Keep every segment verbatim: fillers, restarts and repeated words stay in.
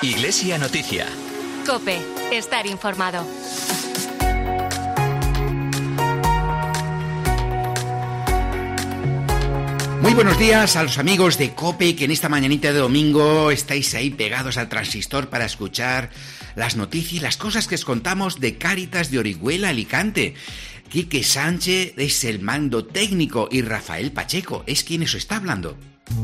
Iglesia Noticia. COPE. Estar informado. Muy buenos días a los amigos de COPE, que en esta mañanita de domingo estáis ahí pegados al transistor para escuchar las noticias, las cosas que os contamos de Cáritas de Orihuela, Alicante. Quique Sánchez es el mando técnico y Rafael Pacheco es quien os está hablando.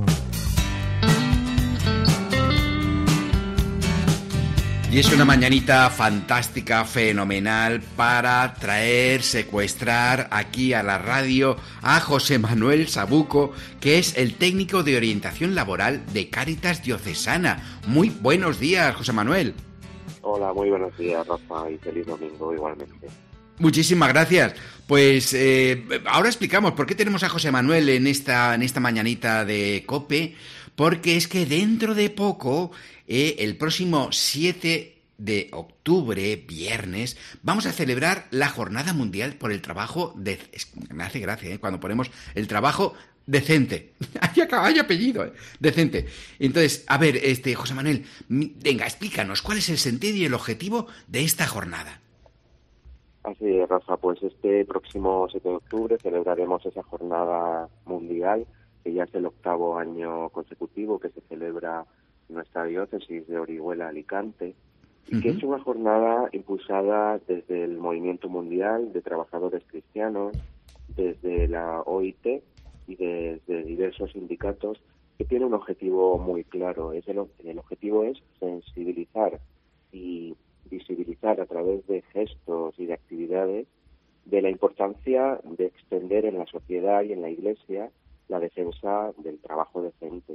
Y es una mañanita fantástica, fenomenal, para traer, secuestrar aquí a la radio a José Manuel Sabuco, que es el técnico de orientación laboral de Cáritas Diocesana. Muy buenos días, José Manuel. Hola, muy buenos días, Rafa, y feliz domingo igualmente. Muchísimas gracias. Pues eh, ahora explicamos por qué tenemos a José Manuel en esta, en esta mañanita de COPE, porque es que dentro de poco... Eh, el próximo siete de octubre, viernes, vamos a celebrar la Jornada Mundial por el Trabajo de... Me hace gracia, ¿eh? Cuando ponemos el trabajo decente. Hay apellido, ¿eh? Decente. Entonces, a ver, este José Manuel, venga, explícanos, ¿cuál es el sentido y el objetivo de esta jornada? Así es, Rafa, pues este próximo siete de octubre celebraremos esa Jornada Mundial, que ya es el octavo año consecutivo que se celebra nuestra diócesis de Orihuela, Alicante, uh-huh. que es una jornada impulsada desde el Movimiento Mundial de Trabajadores Cristianos, desde la O I T y desde diversos sindicatos, que tiene un objetivo muy claro. Es el, el objetivo es sensibilizar y visibilizar a través de gestos y de actividades de la importancia de extender en la sociedad y en la Iglesia la defensa del trabajo decente.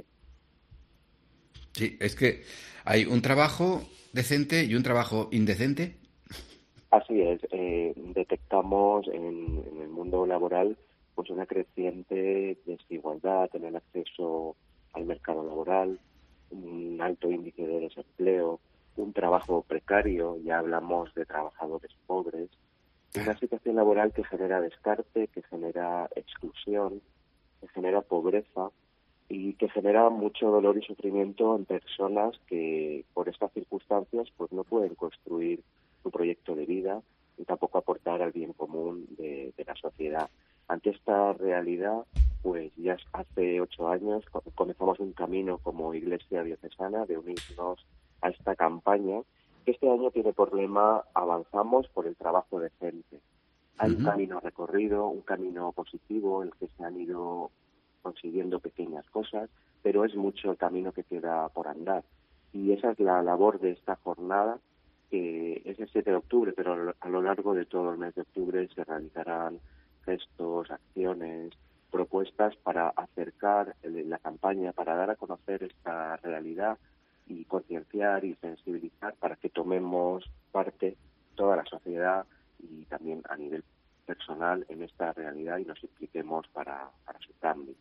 Sí, es que hay un trabajo decente y un trabajo indecente. Así es, eh, detectamos en, en el mundo laboral pues una creciente desigualdad en el acceso al mercado laboral, un alto índice de desempleo, un trabajo precario, ya hablamos de trabajadores pobres, una situación laboral que genera descarte, que genera exclusión, que genera pobreza, y que genera mucho dolor y sufrimiento en personas que por estas circunstancias pues no pueden construir su proyecto de vida y tampoco aportar al bien común de, de la sociedad. Ante esta realidad, pues ya hace ocho años comenzamos un camino como Iglesia Diocesana de unirnos a esta campaña, que este año tiene por lema Avanzamos por el trabajo decente. Hay uh-huh. un camino recorrido, un camino positivo en el que se han ido consiguiendo pequeñas cosas, pero es mucho el camino que queda por andar. Y esa es la labor de esta jornada, que es el siete de octubre, pero a lo largo de todo el mes de octubre se realizarán gestos, acciones, propuestas para acercar la campaña, para dar a conocer esta realidad y concienciar y sensibilizar para que tomemos parte toda la sociedad y también a nivel personal en esta realidad y nos impliquemos para, para su cambio.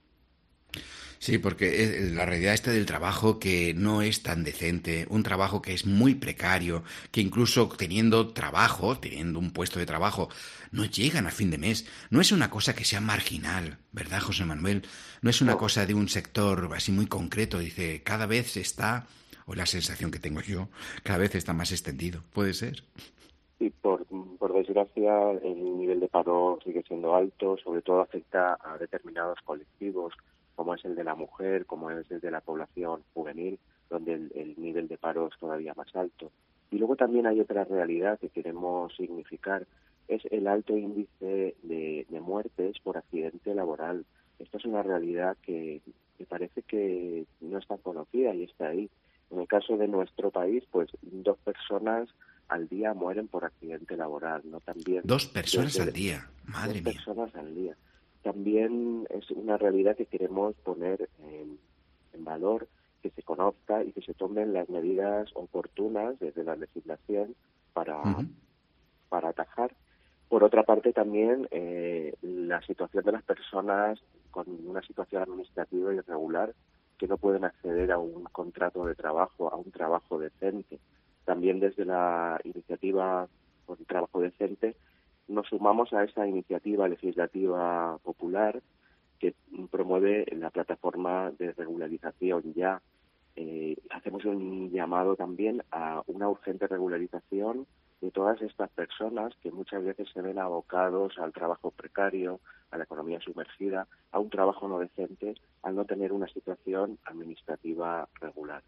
Sí, porque la realidad esta del trabajo que no es tan decente, un trabajo que es muy precario, que incluso teniendo trabajo, teniendo un puesto de trabajo, no llegan a fin de mes. No es una cosa que sea marginal, ¿verdad, José Manuel? No es una no. cosa de un sector así muy concreto. Dice, cada vez está, o la sensación que tengo yo, cada vez está más extendido. ¿Puede ser? Sí, por, por desgracia el nivel de paro sigue siendo alto, sobre todo afecta a determinados colectivos, como es el de la mujer, como es el de la población juvenil, donde el, el nivel de paro es todavía más alto. Y luego también hay otra realidad que queremos significar, es el alto índice de, de muertes por accidente laboral. Esta es una realidad que, que parece que no está conocida y está ahí. En el caso de nuestro país, pues dos personas al día mueren por accidente laboral, ¿no? También dos personas desde, al día, madre dos mía. Dos personas al día. También es una realidad que queremos poner en, en valor, que se conozca y que se tomen las medidas oportunas desde la legislación para, uh-huh. para atajar. Por otra parte, también eh, la situación de las personas con una situación administrativa irregular que no pueden acceder a un contrato de trabajo, a un trabajo decente. También desde la iniciativa por el trabajo decente nos sumamos a esa iniciativa legislativa popular que promueve la plataforma de regularización ya, Eh, hacemos un llamado también a una urgente regularización de todas estas personas que muchas veces se ven abocados al trabajo precario, a la economía sumergida, a un trabajo no decente, al no tener una situación administrativa regular.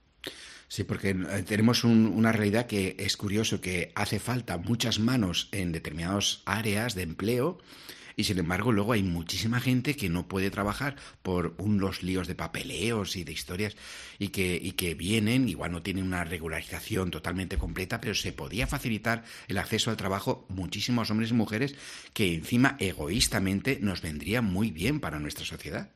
Sí, porque tenemos un, una realidad que es curioso, que hace falta muchas manos en determinadas áreas de empleo y, sin embargo, luego hay muchísima gente que no puede trabajar por unos líos de papeleos y de historias y que, y que vienen, igual no tienen una regularización totalmente completa, pero se podía facilitar el acceso al trabajo muchísimos hombres y mujeres que encima egoístamente nos vendría muy bien para nuestra sociedad.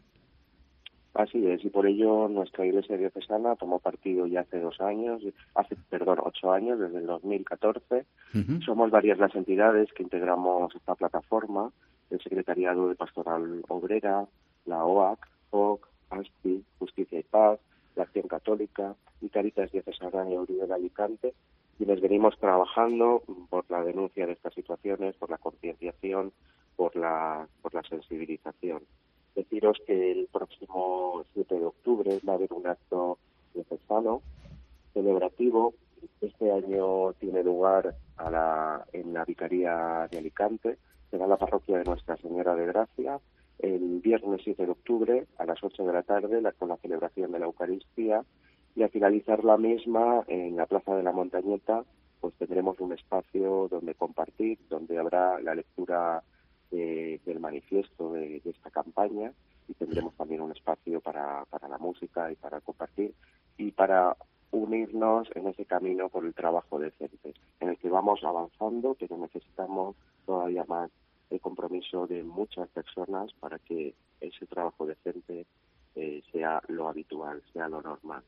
Así es, y por ello nuestra Iglesia Diocesana tomó partido ya hace dos años, hace, perdón, ocho años, desde el dos mil catorce. Uh-huh. Somos varias las entidades que integramos esta plataforma, el Secretariado de Pastoral Obrera, la O A C, O C, ASPI, Justicia y Paz, la Acción Católica y Cáritas Diocesana de Uribe de Alicante, quienes venimos trabajando por la denuncia de estas situaciones, por la concienciación, por la, por la sensibilización. Deciros que el próximo siete de octubre va a haber un acto diocesano celebrativo. Este año tiene lugar a la, en la Vicaría de Alicante, será la parroquia de Nuestra Señora de Gracia, el viernes siete de octubre a las ocho de la tarde la, con la celebración de la Eucaristía, y a finalizar la misma en la Plaza de la Montañeta pues tendremos un espacio donde compartir, donde habrá la lectura De, del manifiesto de, de esta campaña, y tendremos también un espacio para, para la música y para compartir y para unirnos en ese camino por el trabajo decente, en el que vamos avanzando, pero necesitamos todavía más el compromiso de muchas personas para que ese trabajo decente eh, sea lo habitual, sea lo normal.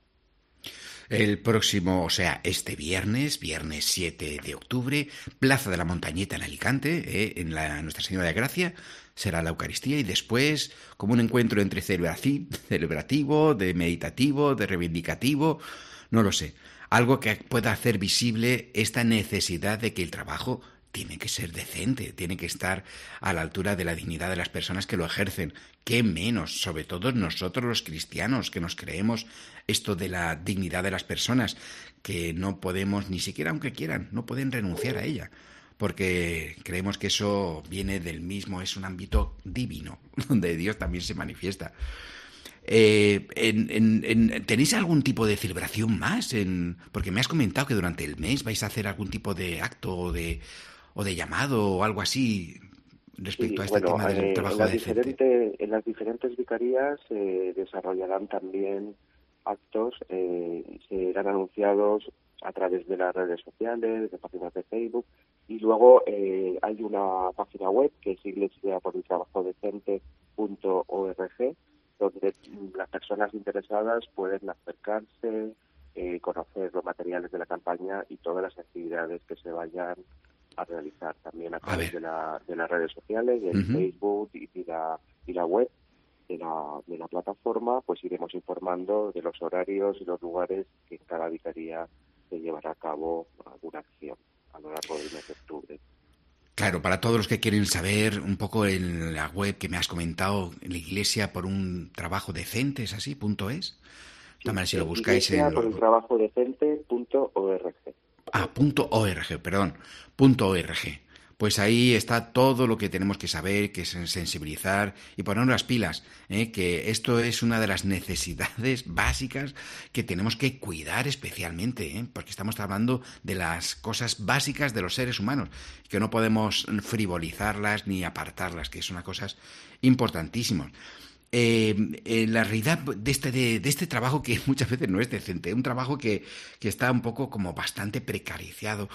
El próximo, o sea, este viernes, viernes siete de octubre, Plaza de la Montañeta en Alicante, eh, en la Nuestra Señora de Gracia, será la Eucaristía, y después, como un encuentro entre celebrativo, de meditativo, de reivindicativo, no lo sé, algo que pueda hacer visible esta necesidad de que el trabajo tiene que ser decente, tiene que estar a la altura de la dignidad de las personas que lo ejercen. ¿Qué menos? Sobre todo nosotros los cristianos, que nos creemos esto de la dignidad de las personas, que no podemos, ni siquiera aunque quieran, no pueden renunciar a ella, porque creemos que eso viene del mismo, es un ámbito divino, donde Dios también se manifiesta. Eh, en, en, en, ¿Tenéis algún tipo de celebración más? En, porque me has comentado que durante el mes vais a hacer algún tipo de acto o de, o de llamado o algo así respecto Sí, a este bueno, tema del eh, trabajo en las decente. Diferentes, en las diferentes vicarías se eh, desarrollarán también actos, eh, serán anunciados a través de las redes sociales, de páginas de Facebook, y luego eh, hay una página web que es iglesia por el trabajo decente punto org, donde las personas interesadas pueden acercarse, eh, conocer los materiales de la campaña y todas las actividades que se vayan a realizar también a través a de, la, de las redes sociales, del uh-huh. Facebook y, y, la, y la web de la, de la plataforma. Pues iremos informando de los horarios y los lugares que en cada vicaría se llevará a cabo alguna acción a lo largo del mes de octubre. Claro, para todos los que quieren saber un poco en la web que me has comentado, en la iglesia por un trabajo decente, ¿es así? ¿Punto es? Sí, También si lo buscáis iglesia en... por el trabajo decente punto org. Ah, punto org, perdón, punto org. Pues ahí está todo lo que tenemos que saber, que es sensibilizar y ponernos las pilas, ¿eh? Que esto es una de las necesidades básicas que tenemos que cuidar especialmente, ¿eh? Porque estamos hablando de las cosas básicas de los seres humanos, que no podemos frivolizarlas ni apartarlas, que son cosas importantísimas. Eh, eh, la realidad de este, de, de este trabajo, que muchas veces no es decente, un trabajo que, que está un poco como bastante precariciado,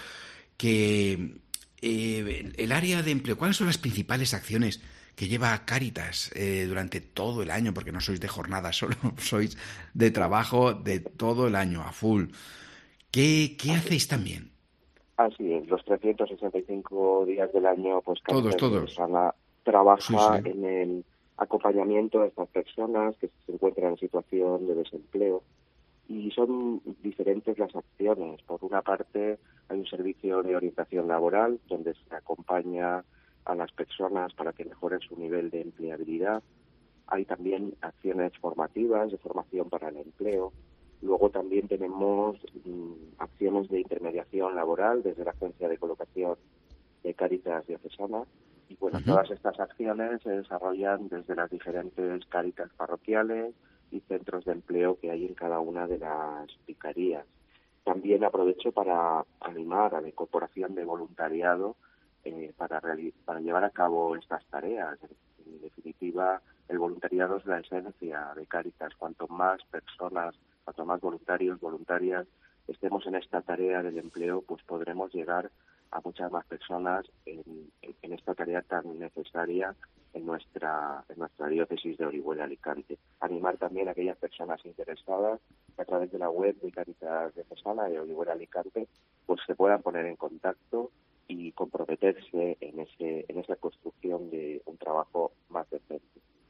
que eh, el área de empleo, ¿cuáles son las principales acciones que lleva Cáritas eh, durante todo el año? Porque no sois de jornada, solo sois de trabajo de todo el año, a full. ¿Qué, qué hacéis también? Así es, los trescientos sesenta y cinco días del año, pues Cáritas todos, todos. trabaja sí, sí. en el acompañamiento a estas personas que se encuentran en situación de desempleo, y son diferentes las acciones. Por una parte, hay un servicio de orientación laboral donde se acompaña a las personas para que mejoren su nivel de empleabilidad. Hay también acciones formativas de formación para el empleo. Luego también tenemos mmm, acciones de intermediación laboral desde la Agencia de Colocación de Cáritas Diocesana. Y bueno, uh-huh. todas estas acciones se desarrollan desde las diferentes Cáritas parroquiales y centros de empleo que hay en cada una de las vicarías. También aprovecho para animar a la incorporación de voluntariado eh, para, reali- para llevar a cabo estas tareas. En definitiva, el voluntariado es la esencia de Cáritas. Cuanto más personas, cuanto más voluntarios, voluntarias estemos en esta tarea del empleo, pues podremos llegar a muchas más personas en, en, en esta tarea tan necesaria en nuestra en nuestra diócesis de Orihuela Alicante. Animar también a aquellas personas interesadas a través de la web de Cáritas Diocesana de Orihuela Alicante, pues se puedan poner en contacto y comprometerse en ese en esa construcción de un trabajo más decente.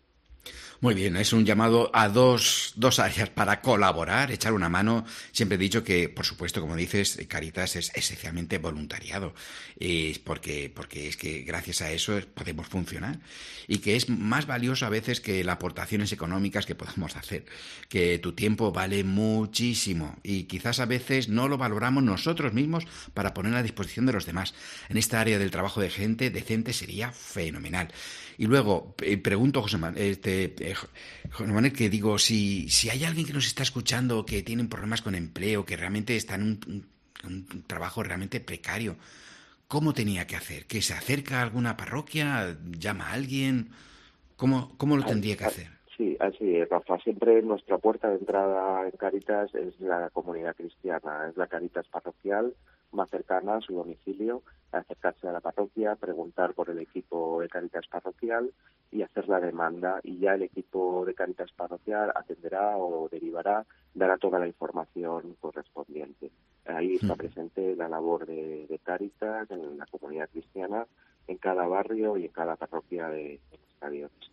Muy bien, es un llamado a dos, dos áreas para colaborar, echar una mano. Siempre he dicho que, por supuesto, como dices, Cáritas es esencialmente voluntariado, eh, porque, porque es que gracias a eso podemos funcionar y que es más valioso a veces que las aportaciones económicas que podamos hacer, que tu tiempo vale muchísimo y quizás a veces no lo valoramos nosotros mismos para poner a disposición de los demás. En esta área del trabajo de gente decente sería fenomenal. Y luego, eh, pregunto, José Manuel, este, eh, José Manuel, que digo, si, si hay alguien que nos está escuchando que tiene problemas con empleo, que realmente está en un, un, un trabajo realmente precario, ¿cómo tenía que hacer? ¿Que se acerca a alguna parroquia? ¿Llama a alguien? ¿Cómo, cómo lo tendría que hacer? Sí, así es, Rafa. Siempre nuestra puerta de entrada en Cáritas es la comunidad cristiana, es la Cáritas parroquial más cercana a su domicilio, acercarse a la parroquia, preguntar por el equipo de Cáritas parroquial y hacer la demanda, y ya el equipo de Cáritas parroquial atenderá o derivará, dará toda la información correspondiente. Ahí está presente la labor de, de Cáritas en la comunidad cristiana, en cada barrio y en cada parroquia de, de nuestra diócesis.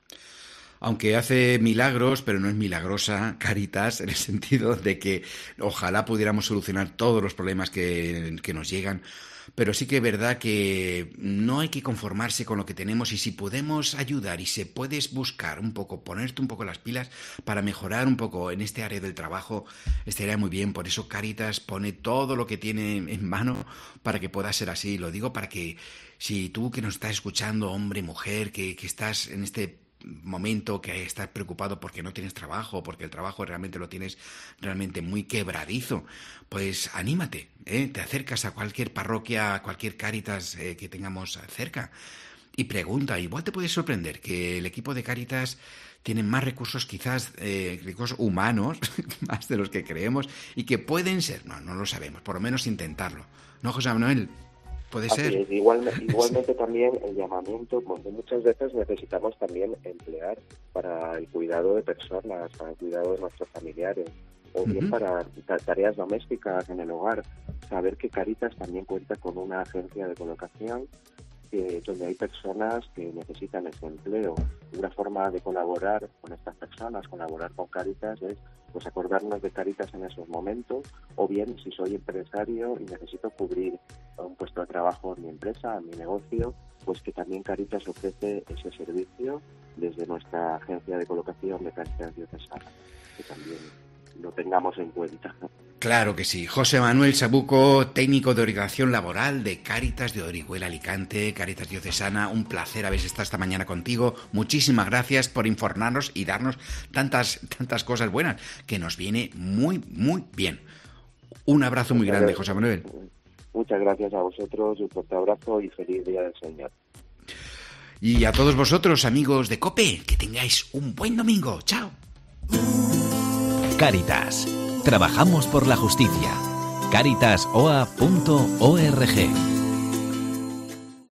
Aunque hace milagros, pero no es milagrosa Cáritas, en el sentido de que ojalá pudiéramos solucionar todos los problemas que, que nos llegan, pero sí que es verdad que no hay que conformarse con lo que tenemos, y si podemos ayudar y se puedes buscar un poco, ponerte un poco las pilas para mejorar un poco en este área del trabajo, estaría muy bien. Por eso Cáritas pone todo lo que tiene en mano para que pueda ser así. Lo digo para que si tú que nos estás escuchando, hombre, mujer, que, que estás en este momento que estás preocupado porque no tienes trabajo, porque el trabajo realmente lo tienes realmente muy quebradizo, pues anímate, ¿eh? Te acercas a cualquier parroquia, a cualquier Cáritas eh, que tengamos cerca y pregunta. Igual te puedes sorprender que el equipo de Cáritas tiene más recursos, quizás eh, recursos humanos, más de los que creemos, y que pueden ser, no, no lo sabemos, por lo menos intentarlo, ¿no, José Manuel? Puede Así ser. Es. Igualmente, igualmente sí. También el llamamiento, porque muchas veces necesitamos también emplear para el cuidado de personas, para el cuidado de nuestros familiares, o bien uh-huh. para tareas domésticas en el hogar. Saber que Cáritas también cuenta con una agencia de colocación eh, donde hay personas que necesitan ese empleo. Una forma de colaborar con estas personas, colaborar con Cáritas, es pues acordarnos de Cáritas en esos momentos, o bien si soy empresario y necesito cubrir un puesto de trabajo en mi empresa, en mi negocio, pues que también Cáritas ofrece ese servicio desde nuestra agencia de colocación de Cáritas Diocesana, que también lo tengamos en cuenta. Claro que sí. José Manuel Sabuco, técnico de orientación laboral de Cáritas de Orihuela Alicante, Cáritas Diocesana, un placer haber estado esta mañana contigo. Muchísimas gracias por informarnos y darnos tantas, tantas cosas buenas, que nos viene muy, muy bien. Un abrazo muy grande, José Manuel. Muchas gracias a vosotros, un fuerte abrazo y feliz Día del Señor. Y a todos vosotros, amigos de COPE, que tengáis un buen domingo. ¡Chao! Cáritas. Trabajamos por la justicia. cáritas o a punto org